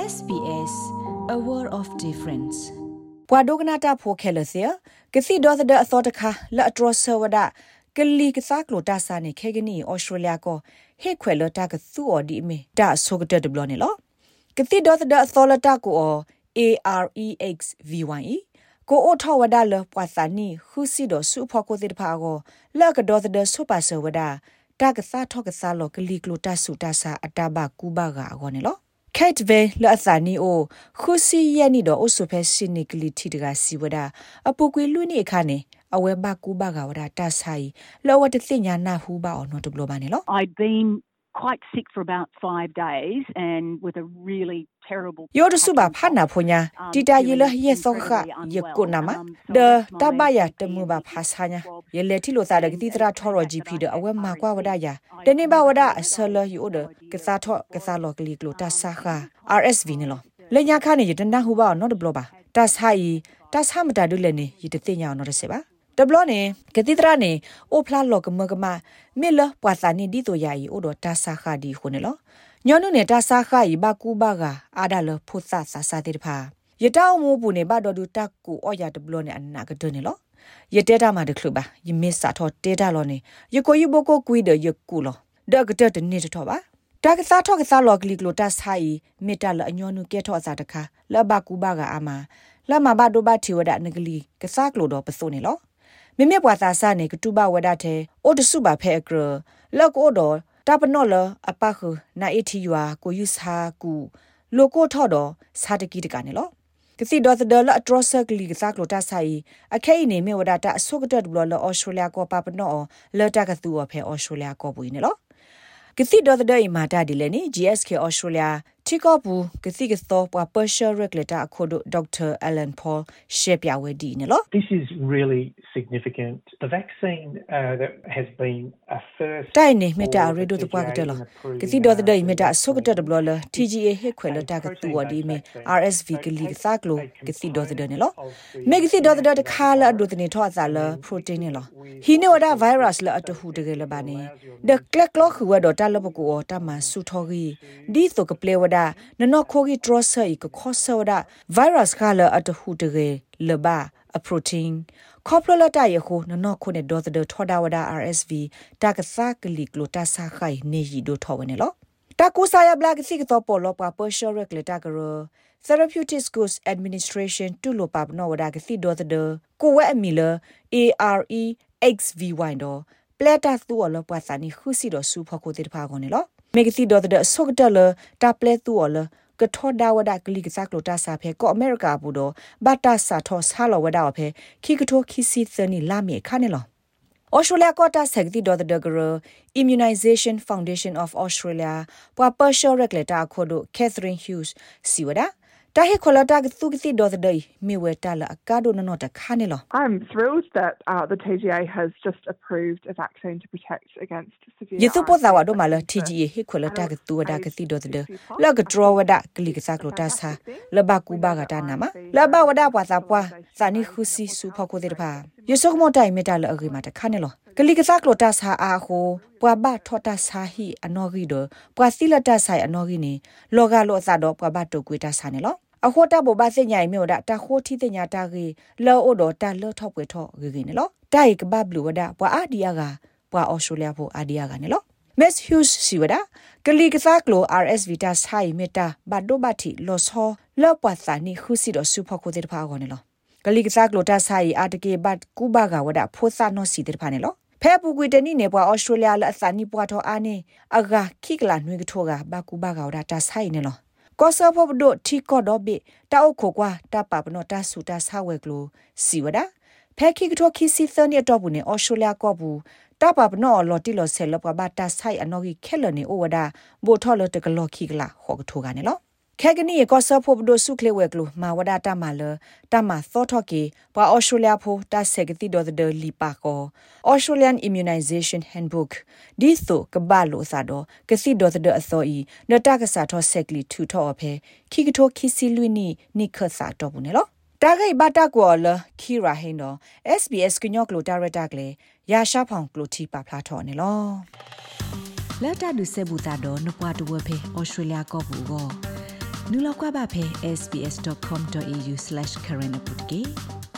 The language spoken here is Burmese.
SBS A World of Difference ปวดกนาตาโพเคลเซียกสิดอเดออตคะละตรอสวดากลีกซากโลตาซาเนเคกนีออสเตรเลียก็เฮเควลตากสูอดีเมดาโซกเตดบลอเนลกสิดอเดออลตากูAREXVYE ကိုအိုထောဝဒါလပွာသနီခုစီဒဆူဖောကိုတိဖာကိုလကဒေါ်ဒဆူပါဆဝဒါတာကစားထောကစားလောကလီကလိုတဆူတဆာအတဘကူဘာဂါဂောနေလောKate Ve la athani o khusi yani do osope sinically tiga siwada apukwi luni ekhane awe ba ku ba ga wada ta sai lo wa de thinya na hu ba ono to glo ba ne lo I'd been quite sick for about 5 days and with a really terrible Yo de suba phana phonya tita yela ye sokha ye konama de tabaya temu ba phasanya ye le thi lo sa de ti tra thoro gp de awe ma kwa wada ya de ne ba wada asala yo de kasa tho kasa lo kli klo ta sa kha RSV ne lo le nya kha ne ye de na hu ba no de blo ba ta sai ta sa ma da du le ne ye de tinya no de se baတဘလနေကတိတရနေအိုဖလာလောကမကမမေလပွာစာနေဒီတိုယာဤအိုဒတာဆာခါဒီခုနေလောညောနုနေတာဆာခါဤဘကူဘာကအာဒါလဖုသဆာစာတိတဖာယတောင်းမူပူနေဘတော်ဒူတက်ကူအော်ရတဘလနေအနာကဒနေလောယတဲတာမတခလူပါယမစ်စာထောတဲတာလောနေယကိုယဘကိုကွီဒယကူလောဒကတတနေထောပါတာကစားထောကစားလောကလီကလိုတာဆိုင်မေတ္တလအညောနုကဲထောအစားတခါလဘကူဘာကအာမလမဘဒိုဘတီဝဒနဂလီကစားကလိုတော့ပစိုးနေလောမေမေပွာသာစာနေကတူဘဝဒတဲ့အိုတစုပါဖဲအကရလောက်ကိုတော့တပနော့လအပခုနာအတီယွာကိုယူစာကူလိုကိုထော့တော့စာတကီတကနေလောကစီဒေါ်ဒလအထရဆကလီကစားကလိုတာဆိုင်အခဲနေမေဝဒတာအဆုကတဘလအော်စတြေးလျကိုပပနော့လတကသူအဖဲအော်စတြေးလျကိုပွေးနေလောကစီဒေါ်ဒအီမာတာဒီလေနီ GSK အော်စတြေးလျတီကောဘူးကစီကသောပွာပရှာရက်လက်တာအခုဒိုဒေါက်တာအလန်ပေါရှေပြဝဒီနေလော This is really significant. The vaccine that has been a first တိုင်းနေမြတာရေဒိုတပွားကတယ်လောကစီဒေါ်ဒိမြတာဆုကတဘလ TGA ဟက်ခွဲလတာကတူဝဒီမီ RSV ကလီစာကလိုကစီဒေါ်ဒနေလောမေကစီဒေါ်ဒတခါလာဒိုတနေထောအစားလပရိုတင်းနေလောဟီနေဝဒါဗိုင်းရပ်စ်လအတဟုတကယ်လပါနေဒကလက်ကလောခဝဒတာလပကိုတမဆူထောဂီဒီဆိုကပလေဝဒါနနောခိုဂီထရဆာဤကခောဆဝဒါဗိုင်းရပ်စ်ခါလအတဟုတကယ်လပါa protein coprolata yekho no khone do the thoda wada RSV ta ka sa klik lo ta sa khai ne yi do thawene lo ta ku sa ya bla ki si to polo pa partial regulata gro Therapeutic Goods Administration to lo pa no wada ki si do the ko we amila AREXVY do plata tu lo pa sa ni khu si do su pho ko te pha ko ne lo me ki si do the so ka lo ta plate tu loကထောဒါဝဒကလီကစားကလိုတာစာဖဲကောအမေရိကဘူတော့ဘတာစာထောဆာလောဝဒါဖဲခိကထိုခိစီသနီလာမီခါနေလောဩစတြေးလျကောတာဆက်တီဒေါ်ဒဂရ Immunization Foundation of Australia ပွာပါရှောရက်လက်တာခိုဒို Catherine Hughes စီဝဒါတာဟေခလတာကသူကတိဒေါ်ဒိမီဝဲတာလအကာဒိုနနောတခါနေလော I'm thrilled that the TGA has just approved a vaccine to protect against severe Yesu poza wa do mala TGA he khwela ta ka tu wada ka ti do de la ka draw wada kli ka sa klo ta sa la ba ku ba ga ta na ma la ba wada pwa sa pwa sa ni khusi su pho ko de ba yesu ko mo tai me ta la agi ma ta kha ne lo kli ka sa klo ta sa a ho pwa ba tho ta sa hi anogi do pwa si la ta sai anogi ni lo ga lo sa do pwa ba to kwe ta sa ne loအခေါ်တာဘောဘာစညိုင်မြို့တာတခိုးထီတညာတာကြီးလောအိုတော်တာလောထောက်ပွဲထော့ဂီနေလောတိုက်ကဘဘလူဝဒပွာအာဒီယာကပွာအော်စတြေးလျဖို့အာဒီယာကနေလော Miss Hughes စီဝဒကလီကစားကလို RSV တာဆိုင်မီတာဘတ်ဒိုဘတ်တီလောဆောလောပွာစာနီခုစီတော်ဆူဖို့ကိုတဲ့ဖာကောနေလောကလီကစားကလိုတာဆိုင်အာတကေဘတ်ကူဘာကဝဒဖိုစာနောစီတဲ့ဖာနေလောဖဲပူကွေတနီနေပွာအော်စတြေးလျလအစာနီပွာထောအာနေအဂါခိကလာနွေကထောကဘကူဘာကဝဒတာဆိုင်နေလောကောဆာဖို့ဒိုတီကောဒိုဘီတာအိုခိုကွာတာပပနောတာဆူတာဆာဝဲကလိုစီဝဒဖဲခိကထောခိစီသနီတော့ဘူးနေအော်စတြေးလျကောဘူးတာပပနောလော်တီလော်ဆဲလောပဘာတာဆိုင်အနော်ကြီးခဲလနေအိုဝဒဘိုထော်လော်တကလော်ခိကလာဟောကထိုကနေလောခဲကနီကောဆာဖို့ဒိုဆုခလေဝဲကလိုမာဝဒတာမာလတာမာသောထော်ကေပွာအော်စတြေးလျဖို့တာဆက်ကတိဒေါ်ဒလီပါကော Australian Immunization Handbook ဒီဆိုကဘာလိုစာတော့ကစီဒေါ်ဒအစောဤနတာကစားထော်ဆက်ကလီထူထော်အဖဲခိကထိုခိစီလွီနီနိခဆာတော့ဘူးနေလောတာဂိဘတာကောလခီရာဟင်းတော့ SBS ကညော့ကလိုတာရတာကလေရာရှာဖောင်ကလိုတီပါဖလာထော်နေလောလက်တာဒုဆေဘူတာတော့နပွားတဝဖဲ Australia ကောဘူးကော Nulakwa ba phe sbs.com.au/current update